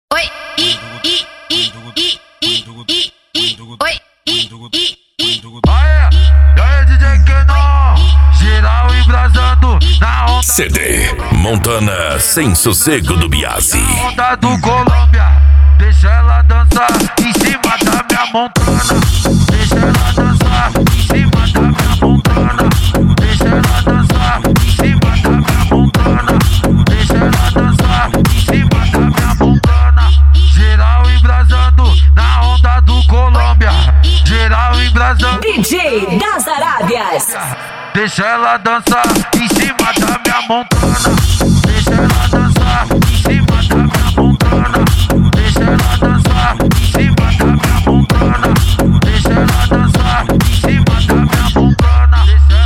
oi, oi, Aê, e aí DJ Kenon, geral embrasando na onda. CD Montana Sem Sossego do Biase. Na onda do Colômbia, deixa ela dançar em cima da minha montana. Deixa ela dançar em cima da minha montana. Deixa ela dançar em cima da minha montana. Deixa ela dançar em cima da minha montana. Geral embrasando na onda do Colômbia. Geral embrasando. DJ das Arábias. Deixa ela dançar em cima da minha montana. Deixa ela dançar em cima da minha montana. Deixa ela dançar em cima da minha montana. Deixa ela dançar em cima da minha montana.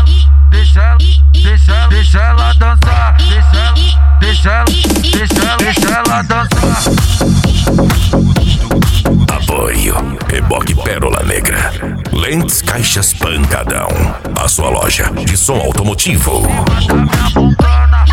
Deixa ela dançar. Deixa ela dançar. Apoio Reboque Pérola Negra. Lentes Caixas Pancadão. A sua loja de som automotivo. Da minha montana.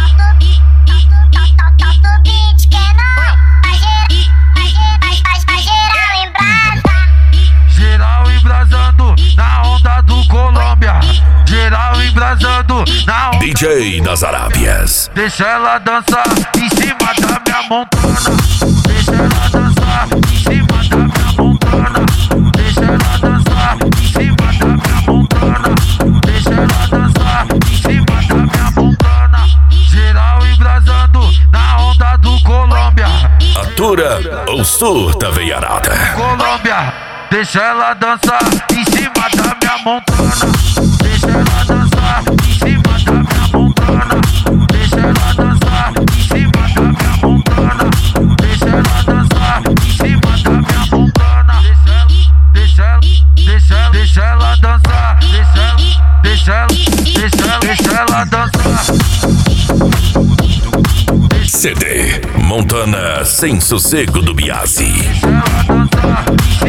Geral embrasando na onda do Colômbia. Geral embrasando na onda. DJ das Arábias. Deixa ela dançar em cima da minha montana. Deixa ela dançar em cima da minha montana. Deixa ela dançar em cima da minha montana. Deixa ela dançar em cima da minha montana. Geral embrasando na onda do Colômbia. Atura ou surta, veiarada. Colômbia, deixa ela dançar em cima da minha montana. Deixa ela dançar em cima da minha montana. Deixa ela dançar em cima da minha montana. Deixa ela dançar em cima da minha montana. Deixa ela dançar. Deixa ela dançar. CD Montana Sem Sossego do Biase. Deixa ela dançar.